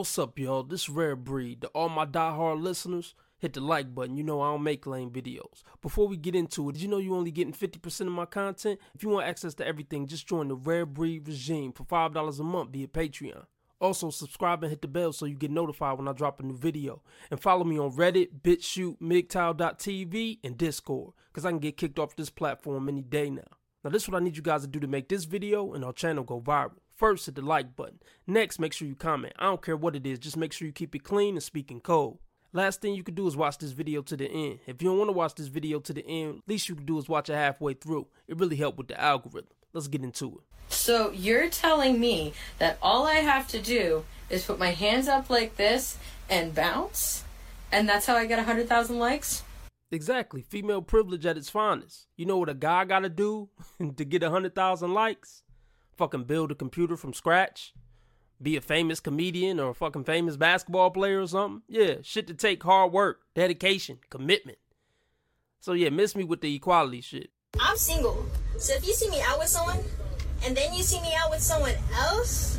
What's up, y'all? This Rare Breed. To all my diehard listeners, hit the like button. You know I don't make lame videos. Before we get into it, did you know you only getting 50% of my content? If you want access to everything, just join the Rare Breed regime for $5 a month via Patreon. Also, subscribe and hit the bell so you get notified when I drop a new video. And follow me on Reddit, BitChute, MGTOW.tv, and Discord, because I can get kicked off this platform any day now. Now, this is what I need you guys to do to make this video and our channel go viral. First, hit the like button. Next, make sure you comment. I don't care what it is, just make sure you keep it clean and speak in code. Last thing you can do is watch this video to the end. If you don't want to watch this video to the end, least you can do is watch it halfway through. It really helped with the algorithm. Let's get into it. So you're telling me that all I have to do is put my hands up like this and bounce? And that's how I get 100,000 likes? Exactly. Female privilege at its finest. You know what a guy gotta do to get 100,000 likes? Fucking build a computer from scratch? Be a famous comedian or a fucking famous basketball player or something? Yeah, shit to take hard work, dedication, commitment. So yeah, miss me with the equality shit. I'm single, so if you see me out with someone, and then you see me out with someone else,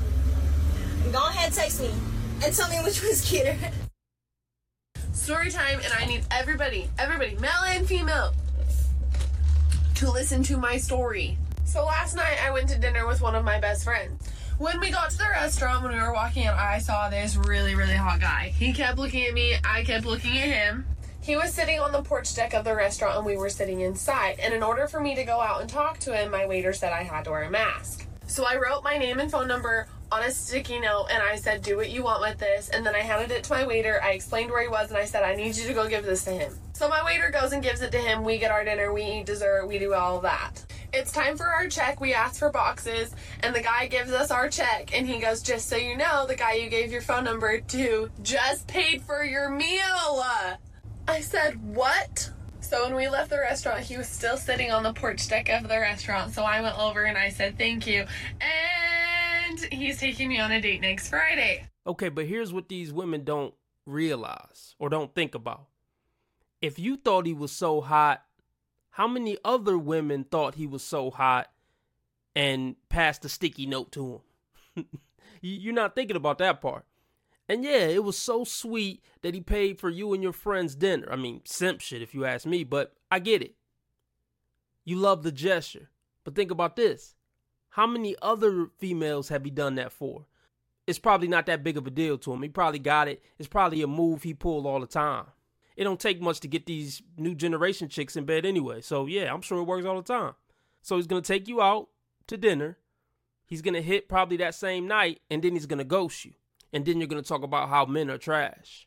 go ahead, text me, and tell me which one's cuter. Story time, and I need everybody, male and female, to listen to my story. So last night I went to dinner with one of my best friends. When we got to the restaurant, when we were walking in, I saw this really, really hot guy. He kept looking at me, I kept looking at him. He was sitting on the porch deck of the restaurant and we were sitting inside. And in order for me to go out and talk to him, my waiter said I had to wear a mask. So I wrote my name and phone number on a sticky note and I said, do what you want with this. And then I handed it to my waiter. I explained where he was and I said, I need you to go give this to him. So my waiter goes and gives it to him. We get our dinner, we eat dessert, we do all of that. It's time for our check. We ask for boxes and the guy gives us our check and he goes, just so you know, the guy you gave your phone number to just paid for your meal. I said, what? So when we left the restaurant, he was still sitting on the porch deck of the restaurant. So I went over and I said, thank you. And he's taking me on a date next Friday. Okay, but here's what these women don't realize or don't think about. If you thought he was so hot, how many other women thought he was so hot and passed a sticky note to him? You're not thinking about that part. And yeah, it was so sweet that he paid for you and your friend's dinner. I mean, simp shit if you ask me, but I get it. You love the gesture. But think about this. How many other females have he done that for? It's probably not that big of a deal to him. He probably got it. It's probably a move he pulled all the time. It don't take much to get these new generation chicks in bed anyway. So yeah, I'm sure it works all the time. So he's going to take you out to dinner. He's going to hit probably that same night and then he's going to ghost you. And then you're going to talk about how men are trash.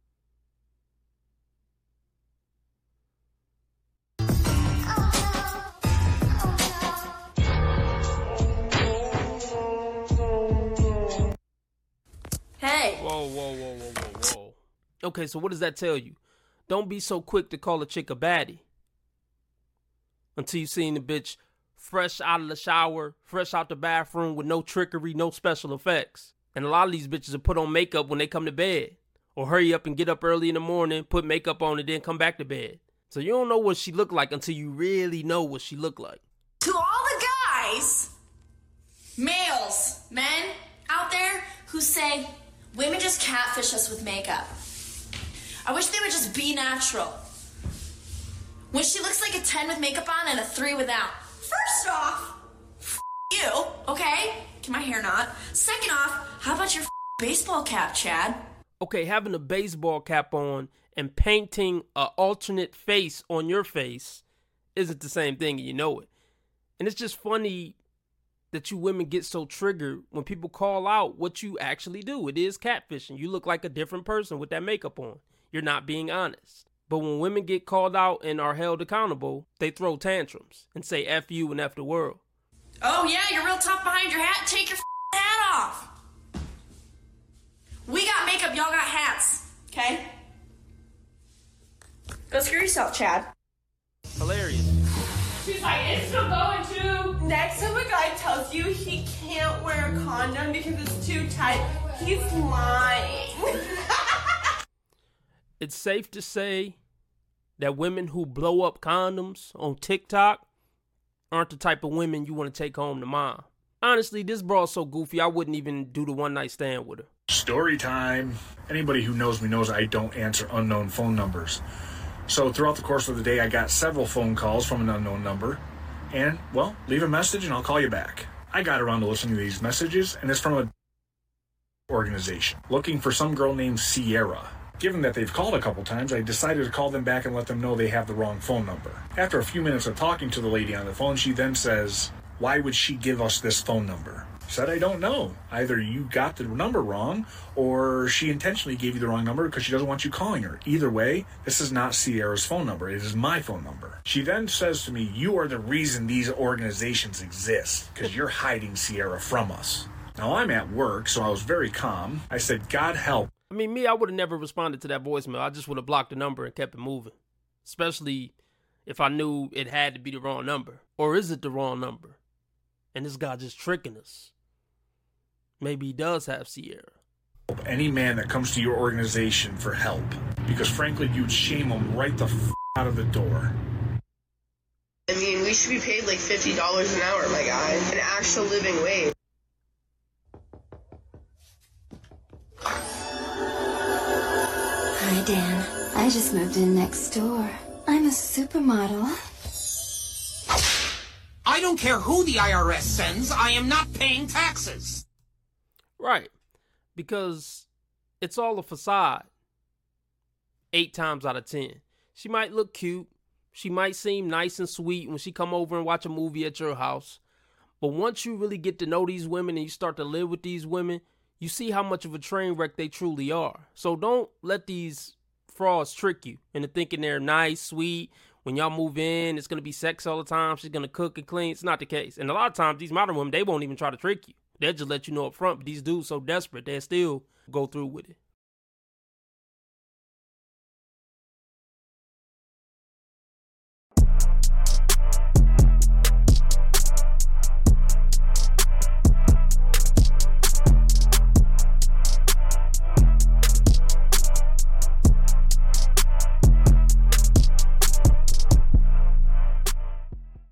Hey. Whoa. Okay, so what does that tell you? Don't be so quick to call a chick a baddie until you seen the bitch fresh out of the shower, fresh out the bathroom with no trickery, no special effects. And a lot of these bitches will put on makeup when they come to bed. Or hurry up and get up early in the morning, put makeup on, and then come back to bed. So you don't know what she looked like until you really know what she looked like. To all the guys, males, men out there who say, women just catfish us with makeup. I wish they would just be natural. When she looks like a 10 with makeup on and a 3 without. First off, you, okay? Can my hair not? Second off, how about your baseball cap, Chad? Okay, having a baseball cap on and painting an alternate face on your face isn't the same thing, and you know it. And it's just funny that you women get so triggered when people call out what you actually do. It is catfishing. You look like a different person with that makeup on. You're not being honest. But when women get called out and are held accountable, they throw tantrums and say F you and F the world. Oh yeah, you're real tough behind your hat. Take your hat off. We got makeup, y'all got hats. Okay? Go screw yourself, Chad. Hilarious. She's like, it's still going to. Next time a guy tells you he can't wear a condom because it's too tight, he's lying. It's safe to say that women who blow up condoms on TikTok aren't the type of women you want to take home to mom. Honestly, this broad's so goofy, I wouldn't even do the one night stand with her. Story time. Anybody who knows me knows I don't answer unknown phone numbers. So throughout the course of the day, I got several phone calls from an unknown number. And, well, leave a message and I'll call you back. I got around to listening to these messages, and it's from a organization looking for some girl named Sierra. Given that they've called a couple times, I decided to call them back and let them know they have the wrong phone number. After a few minutes of talking to the lady on the phone, she then says, "Why would she give us this phone number?" I said, "I don't know. Either you got the number wrong, or she intentionally gave you the wrong number because she doesn't want you calling her. Either way, this is not Sierra's phone number. It is my phone number." She then says to me, "You are the reason these organizations exist, because you're hiding Sierra from us." Now, I'm at work, so I was very calm. I said, "God help." I mean, me, I would have never responded to that voicemail. I just would have blocked the number and kept it moving. Especially if I knew it had to be the wrong number. Or is it the wrong number? And this guy just tricking us. Maybe he does have Sierra. Any man that comes to your organization for help, because frankly, you'd shame him right the out of the door. I mean, we should be paid like $50 an hour, my guy. An actual living wage. Hi, Dan. I just moved in next door. I'm a supermodel. I don't care who the IRS sends. I am not paying taxes. Right. Because it's all a facade. 8 times out of 10. She might look cute. She might seem nice and sweet when she come over and watch a movie at your house. But once you really get to know these women and you start to live with these women, you see how much of a train wreck they truly are. So don't let these frauds trick you into thinking they're nice, sweet. When y'all move in, it's going to be sex all the time. She's going to cook and clean. It's not the case. And a lot of times, these modern women, they won't even try to trick you. They'll just let you know up front. But these dudes so desperate, they'll still go through with it.